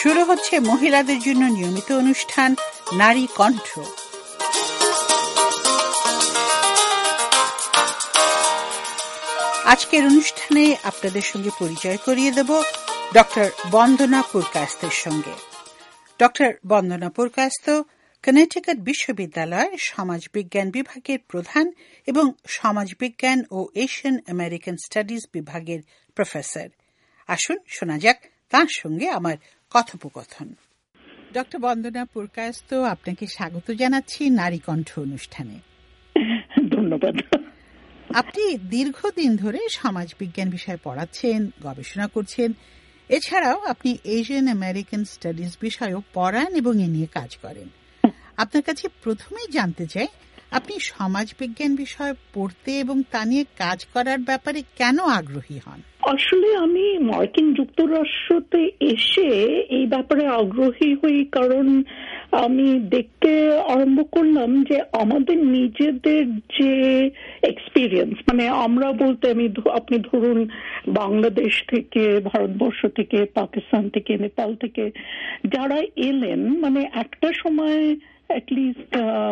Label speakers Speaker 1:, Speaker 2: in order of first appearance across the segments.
Speaker 1: শুরু হচ্ছে মহিলাদের জন্য নিয়মিত অনুষ্ঠান নারী কণ্ঠ। আজকের অনুষ্ঠানে আপনাদের সঙ্গে পরিচয় করিয়ে দেব ডক্টর বন্দনা পুরকায়স্থের সঙ্গে। ডক্টর বন্দনা পুরকায়স্থ কনেটিকাট বিশ্ববিদ্যালয় সমাজবিজ্ঞান বিভাগের প্রধান এবং সমাজবিজ্ঞান ও এশিয়ান আমেরিকান স্টাডিজ বিভাগের প্রফেসর। আসুন শোনা যাক তার সঙ্গে আমার কথোপকথন। ডক্টর বন্দনা পুরকায়স্থ, আপনাকে স্বাগত জানাচ্ছি নারী কণ্ঠ অনুষ্ঠানে।
Speaker 2: ধন্যবাদ।
Speaker 1: আপনি দীর্ঘদিন ধরে সমাজবিজ্ঞান বিষয়ে পড়াচ্ছেন, গবেষণা করছেন। এছাড়াও আপনি এশিয়ান আমেরিকান স্টাডিজ বিষয়েও পড়ান এবং এ নিয়ে কাজ করেন। আপনার কাছে প্রথমেই জানতে চাই, আপনি সমাজবিজ্ঞান বিষয় পড়তে এবং তা নিয়ে কাজ করার ব্যাপারে কেন আগ্রহী হন?
Speaker 2: আসলে আমি মার্কিন যুক্তরাষ্ট্রতে এসে এই ব্যাপারে আগ্রহী হই কারণ আমি দেখতে আরম্ভ করলাম যে আমাদের নিজেদের যে এক্সপিরিয়েন্স, মানে আমরা বলতে আপনি ধরুন বাংলাদেশ থেকে, ভারতবর্ষ থেকে, পাকিস্তান থেকে, নেপাল থেকে যারা এলেন, মানে একটা সময় অ্যাটলিস্ট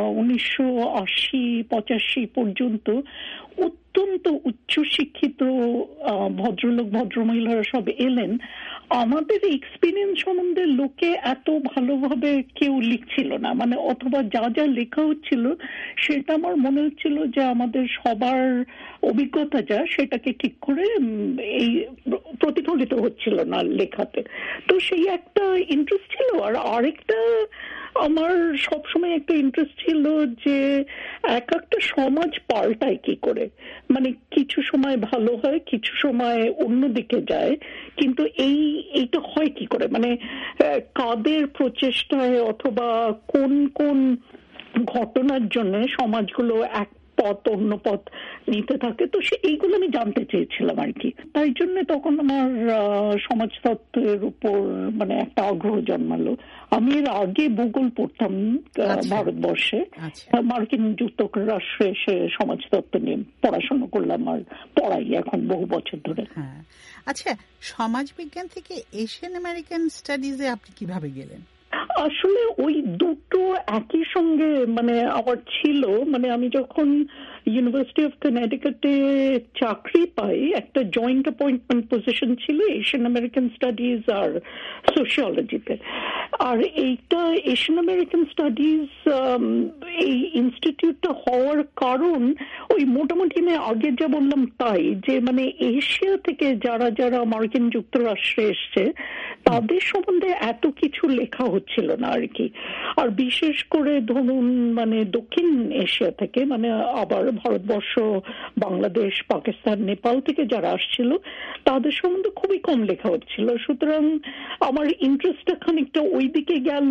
Speaker 2: 1980-85 পর্যন্ত অত্যন্ত উচ্চশিক্ষিত ভদ্রলোক ভদ্রমহিলারা সব এলেন। আমাদের এক্সপিরিয়েন্স সম্বন্ধে লোকে এত ভালোভাবে কেউ লিখছিল না, মানে অথবা যা যা লেখা হচ্ছিল সেটা আমার মনে হচ্ছিল যে আমাদের সবার অভিজ্ঞতা যা সেটাকে ঠিক করে এই প্রতিফলিত হচ্ছিল না লেখাতে। তো সেই একটা ইন্টারেস্ট ছিল। আর আরেকটা আমার সবসময় একটা ইন্টারেস্ট ছিল যে এক একটা সমাজ পাল্টায় কি করে, মানে কিছু সময় ভালো হয়, কিছু সময় অন্যদিকে যায়, কিন্তু এইটা হয় কি করে, মানে কাদের প্রচেষ্টায় অথবা কোন কোন ঘটনার জন্য সমাজগুলো এক পথ অন্য পথ নিতে থাকে। তো এইগুলো আমি জানতে চেয়েছিলাম আর কি। তাই জন্য তখন আমার সমাজতত্ত্বের উপর মানে একটা আগ্রহ জন্মালো। আমি এর আগে ভূগোল পড়তাম ভারতবর্ষে, মার্কিন যুক্তরাষ্ট্রে এসে সমাজতত্ত্ব নিয়ে পড়াশোনা করলাম আর পড়াই এখন বহু বছর ধরে।
Speaker 1: আচ্ছা, সমাজবিজ্ঞান থেকে এশিয়ান আমেরিকান স্টাডিজে আপনি কিভাবে গেলেন?
Speaker 2: আসলে ওই দুটো একই সঙ্গে মানে আমার ছিল। মানে আমি যখন ইউনিভার্সিটি অফ কনেটিকাটে চাকরি পাই, একটা জয়েন্ট অ্যাপয়েন্টমেন্ট পজিশন ছিল এশিয়ান আমেরিকান স্টাডিজ আর সোশিওলজিতে। আর এইটা এশিয়ান আমেরিকান স্টাডিজ এই ইনস্টিটিউটটা হওয়ার কারণ ওই মোটামুটি আগে যা বললাম তাই, যে মানে এশিয়া থেকে যারা যারা মার্কিন যুক্তরাষ্ট্রে এসছে তাদের সম্বন্ধে এত কিছু লেখা হচ্ছিল না আর কি। আর বিশেষ করে ধরুন মানে দক্ষিণ এশিয়া থেকে, মানে আবার ভারতবর্ষ, বাংলাদেশ, পাকিস্তান, নেপাল থেকে যারা আসছিল তাদের সম্বন্ধে খুবই কম লেখা হচ্ছিল। সুতরাং আমার ইন্টারেস্টটা খানিকটা ওই দিকে গেল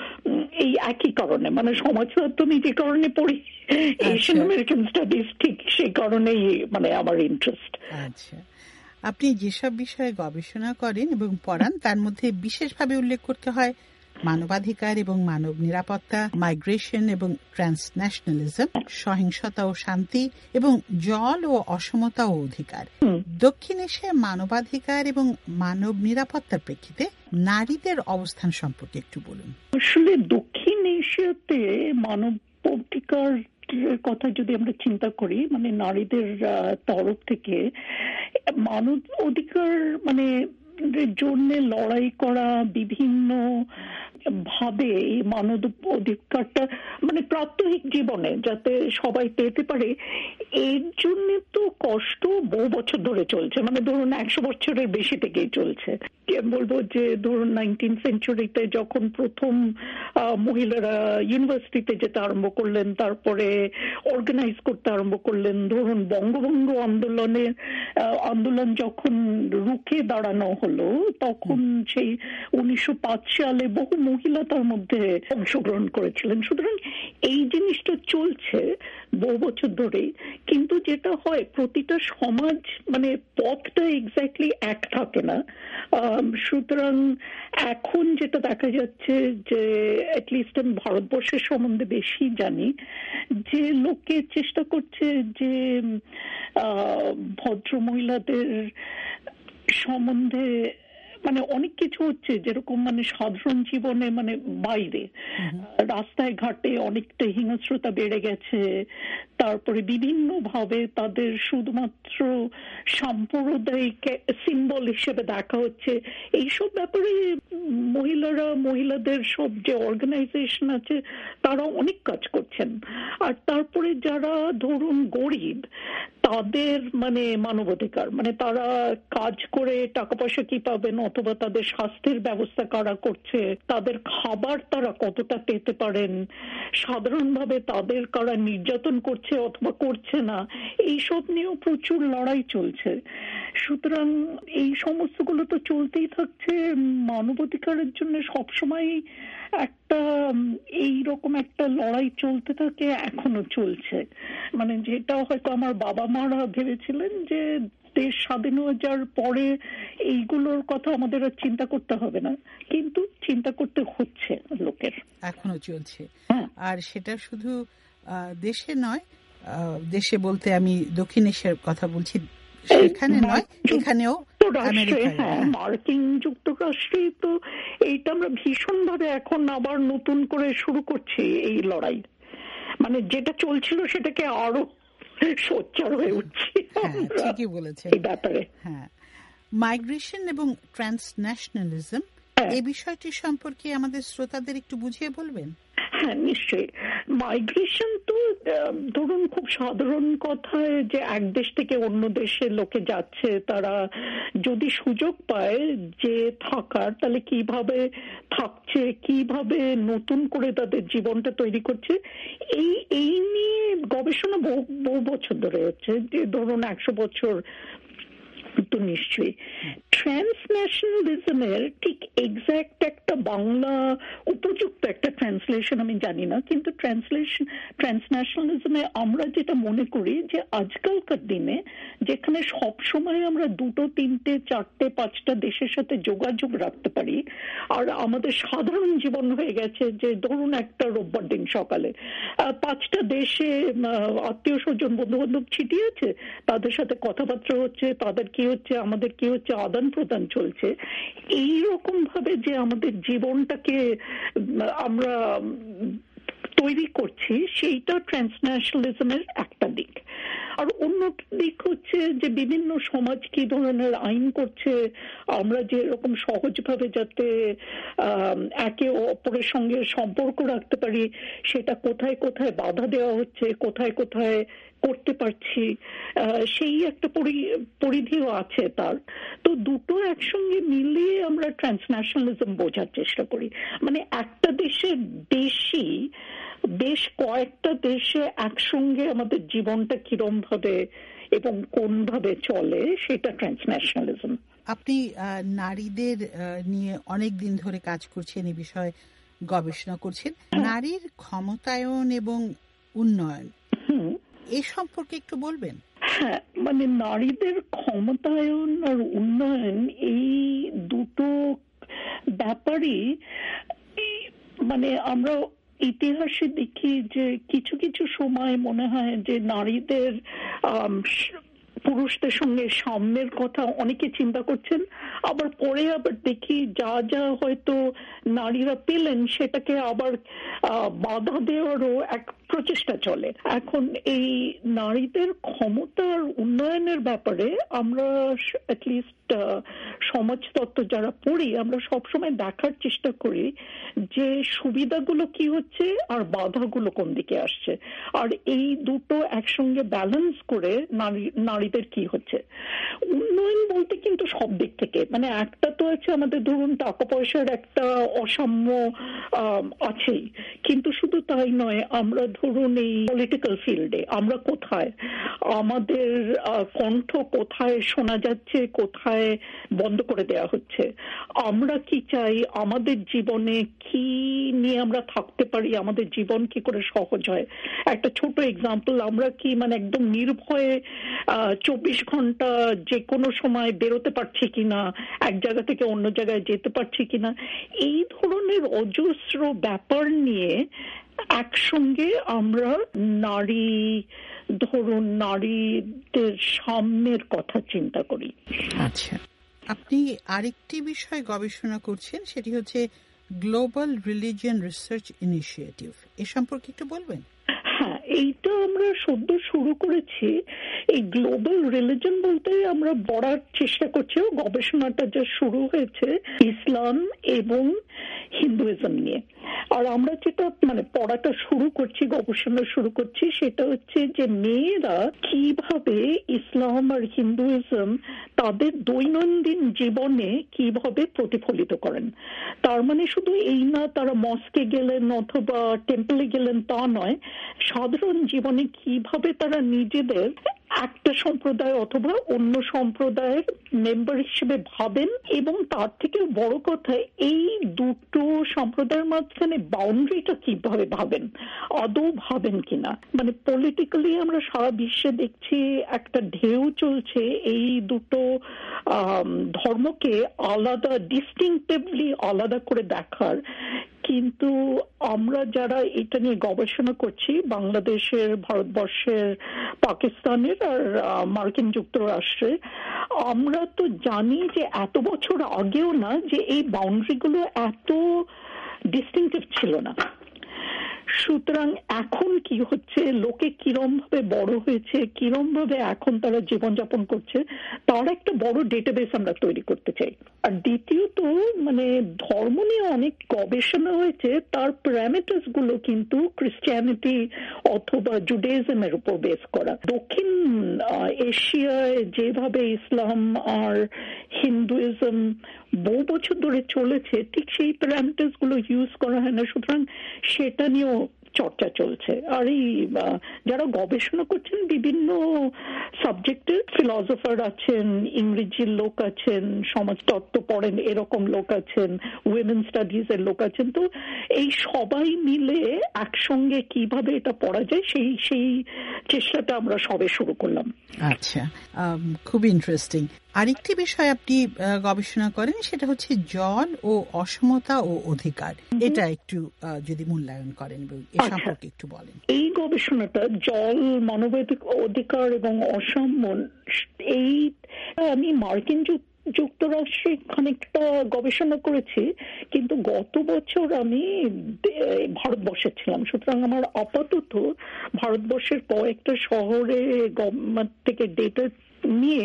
Speaker 2: এই একই কারণে, মানে সমাজতত্ত্ব আমি যে কারণে পড়ি, এশিয়ান আমেরিকান স্টাডিজ ঠিক সেই কারণেই মানে আমার ইন্টারেস্ট।
Speaker 1: আচ্ছা, আপনি যেসব বিষয়ে গবেষণা করেন এবং পড়ান তার মধ্যে বিশেষভাবে উল্লেখ করতে হয় মানবাধিকার এবং মানব নিরাপত্তা, মাইগ্রেশন এবং ট্রান্সন্যাশনালিজম, সহিংসতা ও শান্তি, এবং জল ও অসমতা ও অধিকার। দক্ষিণ এশিয়ায় মানবাধিকার এবং মানব নিরাপত্তার প্রেক্ষিতে নারীদের অবস্থান সম্পর্কে একটু বলুন।
Speaker 2: আসলে দক্ষিণ এশিয়াতে মানব অধিকার কথা যদি আমরা চিন্তা করি, মানে নারীদের তরফ থেকে মানব অধিকার মানে জন্য লড়াই করা, বিভিন্ন ভাবে মানব অধিকারটা মানে প্রাত্যহিক জীবনে যাতে সবাই পেতে পারে, এর জন্য তো কষ্ট বহু বছর ধরে চলছে। মানে ধরুন 100 বছরের বেশি থেকেই চলছে। বলবো যে ধরুন 19th সেঞ্চুরিতে যখন প্রথম মহিলারা ইউনিভার্সিটিতে যেতে আরম্ভ করলেন, তারপরে অর্গানাইজ করতে আরম্ভ করলেন, ধরুন বঙ্গভঙ্গ আন্দোলন যখন রুখে দাঁড়ানো হলো, তখন সেই 1905 সালে বহু মহিলা তার মধ্যে অংশগ্রহণ করেছিলেন। সুতরাং এই জিনিসটা চলছে বহু বছর ধরেই, কিন্তু যেটা হয় প্রতিটা সমাজ মানে পথটা এক্স্যাক্টলি এক থাকে না। সুতরাং এখন যেটা দেখা যাচ্ছে যে অ্যাটলিস্ট আমি ভারতবর্ষের সম্বন্ধে বেশি জানি, যে লোকে চেষ্টা করছে যে ভদ্র মহিলাদের সম্বন্ধে মানে অনেক কিছু হচ্ছে যেরকম মানে সাধারণ জীবনে মানে বাইরে রাস্তায় ঘাটে অনেকটা হিংস্রতা বেড়ে গেছে, তারপরে বিভিন্ন ভাবে তাদের শুধুমাত্র সাম্প্রদায়িক সিম্বল হিসেবে দেখা হচ্ছে। এইসব ব্যাপারে মহিলাদের সব যে অর্গানাইজেশন আছে তারা অনেক কাজ করছেন। আর তারপরে যারা ধরুন গরিব তাদের মানে মানবাধিকার, মানে তারা কাজ করে টাকা পয়সা কি পাবেন অথবা তাদের স্বাস্থ্যের ব্যবস্থা কারা করছে, তাদের খাবার তারা কতটা পেতে পারেন, সাধারণভাবে তাদের কারা নির্যাতন করছে অথবা করছে না, এইসব নিয়েও প্রচুর লড়াই চলছে। সুতরাং এই সমস্তগুলো তো চলতেই থাকছে। মানবাধিকারের জন্য সবসময় একটা এইরকম একটা লড়াই চলতে থাকে, এখনো চলছে। মানে যেটা হয়তো আমার বাবা মারা ভেবেছিলেন যে দেশ স্বাধীন হয়ে যাওয়ার পরে এইগুলোর কথা আমাদের আর চিন্তা করতে হবে না, কিন্তু চিন্তা করতে হচ্ছে লোকের,
Speaker 1: এখনো চলছে। আর সেটা শুধু দেশে নয়, দেশে বলতে আমি দক্ষিণ এশিয়ার কথা বলছি, সেখানে নয়, এখানেও
Speaker 2: মার্কিন যুক্তরাষ্ট্রে তো এইটা আমরা ভীষণভাবে এখন আবার নতুন করে শুরু করছি এই লড়াই। মানে যেটা চলছিল সেটাকে আরো সোচ্চার হয়ে উঠছি।
Speaker 1: ঠিকই বলেছেন এই ব্যাপারে। হ্যাঁ, মাইগ্রেশন এবং ট্রান্সন্যাশনালিজম এই বিষয়টি সম্পর্কে আমাদের শ্রোতাদের একটু বুঝিয়ে বলবেন?
Speaker 2: হ্যাঁ, নিশ্চয়ই। মাইগ্রেশন তো ধরুন খুব সাধারণ কথায় যে এক দেশ থেকে অন্য দেশে লোকে যাচ্ছে, তারা যদি সুযোগ পায় যে থাকার, তাহলে কিভাবে থাকছে, কিভাবে নতুন করে তাদের জীবনটা তৈরি করছে, এই নিয়ে গবেষণা বহু বছর ধরে হচ্ছে। যে ধরুন 100 বছর তো নিশ্চয়ই। ট্রান্সন্যাশনালিজমের ঠিক এক্সাক্ট একটা বাংলা উপযুক্ত একটা ট্রান্সলেশন আমি জানি না, কিন্তু ট্রান্সন্যাশনালিজমে আমরা যেটা মনে করি যে আজকালকার দিনে যেখানে সব সময় আমরা 2, 3, 4, 5টা দেশের সাথে যোগাযোগ রাখতে পারি, আর আমাদের সাধারণ জীবন হয়ে গেছে যে ধরুন একটা রোববার দিন সকালে 5টা দেশে আত্মীয় স্বজন বন্ধু বান্ধব ছিটিয়ে আছে, তাদের সাথে কথাবার্তা হচ্ছে, তাদের কি হচ্ছে আমাদের কি হচ্ছে আদান প্রদান চলছে। এইরকম ভাবে যে আমাদের জীবনটাকে আমরা তৈরি করছি, সেইটা ট্রান্সন্যাশনালিজমের একটা দিক। আর অন্য দিক হচ্ছে যে বিভিন্ন সমাজ কি ধরনের আইন করছে, আমরা যে এরকম সহজভাবে যাতে একে অপরের সঙ্গে সম্পর্ক রাখতে পারি, সেটা কোথায় কোথায় বাধা দেওয়া হচ্ছে, কোথায় কোথায় করতে পারছি, সেই একটা পরিধিও আছে তার। তো দুটো একসঙ্গে মিলিয়ে আমরা ট্রান্সন্যাশনালিজম বোঝার চেষ্টা করি। মানে একটা দেশে বেশ কয়েকটা দেশে একসঙ্গে আমাদের জীবনটা কিরম ভাবে এবং কোন ভাবে চলে, সেটা ট্রান্সন্যাশনালিজম।
Speaker 1: আপনি নারীদের নিয়ে অনেক দিন ধরে কাজ করছেন, এই বিষয়ে গবেষণা করছেন। নারীর ক্ষমতায়ন এবং উন্নয়ন এ সম্পর্কে একটু বলবেন?
Speaker 2: হ্যাঁ, মানে নারীদের ক্ষমতায়ন আর উন্নয়ন এই দুটো ব্যাপারই মানে আমরা ইতিহাসে দেখি যে কিছু কিছু সময় মনে হয় যে নারীদের পুরুষদের সঙ্গে সাম্যের কথা অনেকে চিন্তা করছেন, আবার পরে আবার দেখি যা যা হয়তো নারীরা পেলেন সেটাকে আবার বাধা দেওয়ারও এক প্রচেষ্টা চলে। এখন এই নারীদের ক্ষমতার উন্নয়নের ব্যাপারে আমরা অ্যাটলিস্ট সমাজতত্ত্ব যারা পড়ি, আমরা সবসময় দেখার চেষ্টা করি যে সুবিধাগুলো কি হচ্ছে আর বাধাগুলো কোন দিকে আসছে, আর এই দুটো একসঙ্গে ব্যালেন্স করে নারীদের কি হচ্ছে। উন্নয়ন বলতে কিন্তু সব দিক থেকে, মানে একটা তো আছে আমাদের ধরুন টাকা পয়সার একটা অসাম্য আছেই, কিন্তু শুধু তাই নয়, আমরা ধরুন এই পলিটিক্যাল ফিল্ডে আমরা কোথায়, আমাদের কণ্ঠ কোথায় শোনা যাচ্ছে, কোথায় বন্ধ করে দেওয়া হচ্ছে, আমরা কি চাই, আমাদের জীবনে কি নিয়ে আমরা থাকতে পারি, আমাদের জীবন কি করে সহজ হয়। একটা ছোট এক্সাম্পল, আমরা কি মানে একদম নির্ভয়ে 24 ঘন্টা যে কোনো সময় বেরোতে পারছি কিনা, এক জায়গা থেকে অন্য জায়গায় যেতে পারছি কিনা, এই ধরনের অজস্র ব্যাপার নিয়ে একসঙ্গে আমরা নারীদের সাম্যের কথা চিন্তা করি।
Speaker 1: আচ্ছা, আপনি আরেকটি বিষয় গবেষণা করছেন, সেটি হচ্ছে গ্লোবাল রিলিজিয়ন রিসার্চ ইনিশিয়েটিভ। এ সম্পর্কে একটু বলবেন?
Speaker 2: হ্যাঁ, এইটা আমরা সদ্য শুরু করেছি। এই গ্লোবাল রিলিজন বলতে আমরা পড়ার চেষ্টা করছি, গবেষণাটা যে শুরু হয়েছে ইসলাম এবং হিন্দুইজম নিয়ে। আর আমরা যেটা পড়াটা শুরু করছি, গবেষণা শুরু করছি, সেটা হচ্ছে যে মেয়েরা কিভাবে ইসলাম আর হিন্দুইজম তাদের দৈনন্দিন জীবনে কিভাবে প্রতিফলিত করেন। তার মানে শুধু এই না তারা মস্কে গেলেন অথবা টেম্পলে গেলেন তা নয়, সাধারণ জীবনে কিভাবে তারা নিজেদের একটা সম্প্রদায় অথবা অন্য সম্প্রদায়ের মেম্বার হিসেবে ভাবেন, এবং তার থেকে বড় কথা এই দুটো সম্প্রদায়ের মাঝখানে বাউন্ডারিটা কিভাবে ভাবেন, আদৌ ভাবেন কিনা। পলিটিক্যালি আমরা সারা বিশ্বে দেখছি একটা ঢেউ চলছে এই দুটো ধর্মকে আলাদা, ডিস্টিংটিভলি আলাদা করে দেখার। কিন্তু আমরা যারা এটা নিয়ে গবেষণা করছি, বাংলাদেশের, ভারতবর্ষের, পাকিস্তানের আর মার্কিন যুক্তরাষ্ট্রে, আমরা তো জানি যে এত বছর আগেও না যে এই বাউন্ডারিগুলো এত ডিস্টিংটিভ ছিল না। সুতরাং এখন কি হচ্ছে, লোকে কিরম ভাবে বড় হয়েছে, কিরম ভাবে এখন তারা জীবনযাপন করছে, তার একটা বড় ডেটাবেস আমরা তৈরি করতে চাই। আর দ্বিতীয়ত ধর্ম নিয়ে অনেক গবেষণা হয়েছে, তার প্যারামিটার্স গুলো কিন্তু ক্রিশ্চিয়ানিটি অথবা জুডাইজমের উপর বেস করা। দক্ষিণ এশিয়ায় যেভাবে ইসলাম আর হিন্দুইজম বহু বছর ধরে চলেছে, ঠিক সেই প্যারামিটার্স গুলো ইউজ করা হয় না। সুতরাং সেটা নিয়েও চর্চা চলছে। আর এই যারা গবেষণা করছেন বিভিন্ন সাবজেক্টের, ফিলসফার আছেন, ইংরেজির লোক আছেন, সমাজতত্ত্ব পড়েন এরকম লোক আছেন, উইমেন স্টাডিজ এর লোক আছেন, তো এই সবাই মিলে একসঙ্গে কিভাবে এটা পড়া যায় সেই চেষ্টাটা আমরা সবে শুরু করলাম।
Speaker 1: আচ্ছা, খুব ইন্টারেস্টিং। আরেকটি বিষয় আপনি গবেষণা করেন, সেটা হচ্ছে জল ও অসমতা ও অধিকার। এটা একটু যদি মূল্যায়ন করেন, এ সম্পর্কে একটু বলেন।
Speaker 2: এই গবেষণাটা জল, মানবাধিকার অধিকার এবং অসাম্য, এই আমি মার্কিন যুক্তরাষ্ট্রে খানিকটা গবেষণা করেছি, কিন্তু গত বছর আমি ভারতবর্ষে ছিলাম। সুতরাং আমার আপাতত ভারতবর্ষের কয়েকটা শহরে গভর্নমেন্ট থেকে ডেটা নিয়ে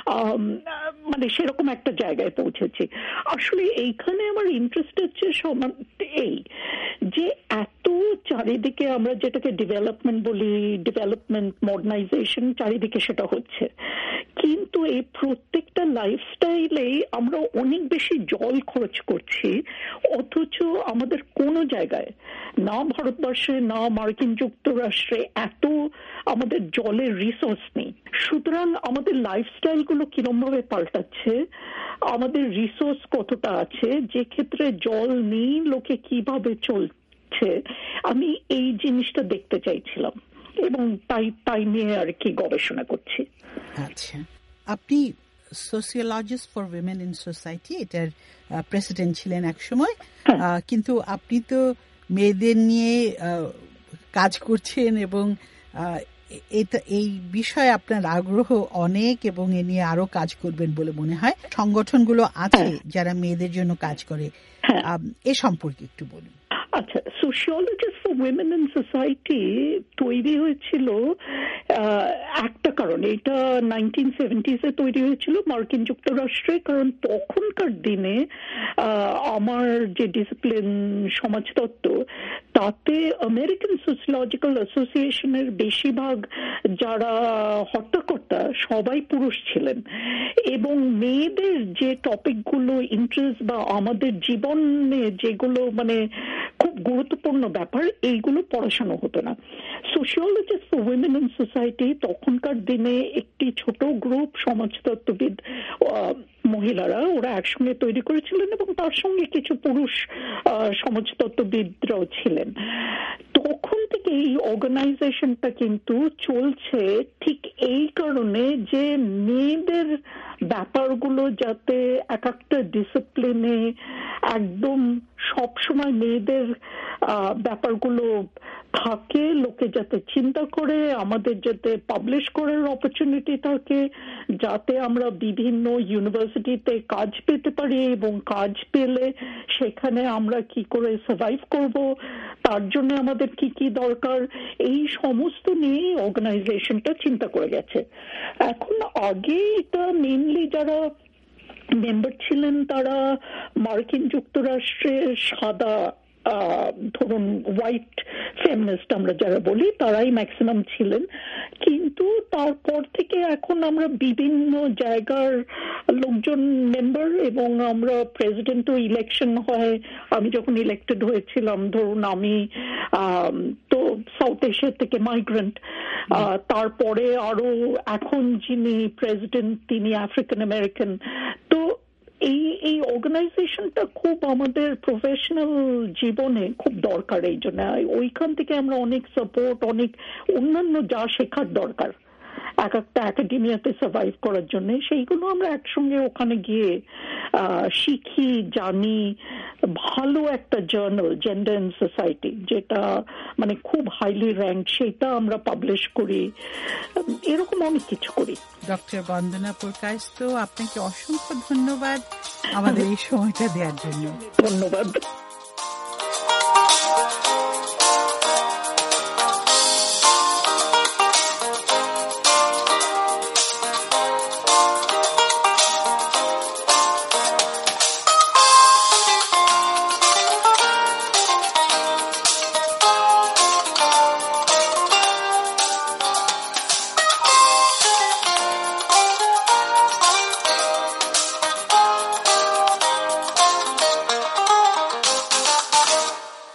Speaker 2: সেরকম একটা জায়গায় পৌঁছেছি। আসলে এইখানে আমার ইন্টারেস্ট হচ্ছে এই যে এত চারিদিকে আমরা যেটাকে ডেভেলপমেন্ট বলি, ডেভেলপমেন্ট, মডার্নাইজেশন, চারিদিকে সেটা হচ্ছে, কিন্তু এই প্রত্যেকটা লাইফস্টাইলে আমরা অনেক বেশি জল খরচ করছি, অথচ আমাদের কোনো জায়গায়, না ভারতবর্ষে না মার্কিন যুক্তরাষ্ট্রে, এত আমাদের জলের রিসোর্স নেই। সুতরাং আমাদের লাইফস্টাইল গুলো কিরম ভাবে পাল্টাচ্ছে, আমাদের রিসোর্স কতটা আছে, যে ক্ষেত্রে জল নেই লোকে কিভাবে চলছে, আমি এই জিনিসটা দেখতে চাইছিলাম এবং তাই নিয়ে আর কি গবেষণা করছি।
Speaker 1: আচ্ছা, আপনি sociologist for women in society, এটার প্রেসিডেন্ট ছিলেন এক সময়, কিন্তু আপনি তো মেয়েদের নিয়ে কাজ করছেন এবং এই বিষয়ে আপনার আগ্রহ অনেক এবং এ নিয়ে আরো কাজ করবেন বলে মনে হয়। সংগঠনগুলো আছে যারা মেয়েদের জন্য কাজ করে, এ সম্পর্কে একটু বলুন।
Speaker 2: আচ্ছা, sociologist for women in society তৈরি হয়েছিল একটা কারণে, এটা 1970s তৈরি হয়েছিল মার্কিন যুক্তরাষ্ট্রে। কারণ তখনকার দিনে আমার যে ডিসিপ্লিন সমাজতত্ত্ব, তাতে আমেরিকান সোশিওলজিক্যাল অ্যাসোসিয়েশনের বেশিরভাগ যারা হর্তাকর্তা সবাই পুরুষ ছিলেন, এবং মেয়েদের যে টপিকগুলো ইন্টারেস্ট বা আমাদের জীবনে যেগুলো খুব গুরুত্বপূর্ণ ব্যাপার, এইগুলো পড়াশোনা হতো না। Sociologist for women in society তখনকার দিনে একটি ছোট গ্রুপ সমাজতত্ত্ববিদ মহিলারা, ওরা একসঙ্গে তৈরি করেছিলেন এবং তার সঙ্গে কিছু পুরুষ সমাজতত্ত্ববিদরাও ছিলেন। তখন থেকে এই অর্গানাইজেশনটা কিন্তু চলছে ঠিক এই কারণে যে মেয়েদের ব্যাপারগুলো যাতে এক একটা ডিসিপ্লিনে একদম সবসময় মেয়েদের ব্যাপারগুলো থাকে, লোকে যাতে চিন্তা করে, আমাদের যাতে পাবলিশ করার অপরচুনিটি থাকে, যাতে আমরা বিভিন্ন ইউনিভার্সিটিতে কাজ পেতে পারি এবং কাজ পেলে সেখানে আমরা কি করে সার্ভাইভ করব, তার জন্য আমাদের কি কি দরকার, এই সমস্ত নিয়ে অর্গানাইজেশনটা চিন্তা করে গেছে। এখন আগে এটা মেইনলি যারা মেম্বার ছিলেন তারা মার্কিন যুক্তরাষ্ট্রের সাদা ধরুন হোয়াইট ফেমিনিস্ট আমরা যারা বলি তারাই ম্যাক্সিমাম ছিলেন, কিন্তু তারপর থেকে এখন আমরা বিভিন্ন জায়গার লোকজন মেম্বার, এবং আমরা প্রেসিডেন্টও ইলেকশন হয়। আমি যখন ইলেক্টেড হয়েছিলাম, ধরুন আমি তো সাউথ এশিয়া থেকে মাইগ্রেন্ট, তারপরে আরো এখন যিনি প্রেসিডেন্ট তিনি আফ্রিকান আমেরিকান। তো এই অর্গানাইজেশনটা খুব আমাদের প্রফেশনাল জীবনে খুব দরকার। এই জন্য ওইখান থেকে আমরা অনেক সাপোর্ট, অনেক অন্যান্য যা শেখার দরকার এক একটা একাডেমিয়াতে সার্ভাইভ করার জন্য, সেইগুলো আমরা একসঙ্গে ওখানে গিয়ে শিখি, জানি। ভালো একটা জার্নাল জেন্ডার এন্ড সোসাইটি, যেটা মানে খুব হাইলি র্যাঙ্ক, সেটা আমরা পাবলিশ করি। এরকম অনেক কিছু করি।
Speaker 1: ডক্টর বন্দনা পুরকায়স্থ, আপনাকে অসংখ্য ধন্যবাদ আমাদের এই সময়টা দেওয়ার জন্য।
Speaker 2: ধন্যবাদ।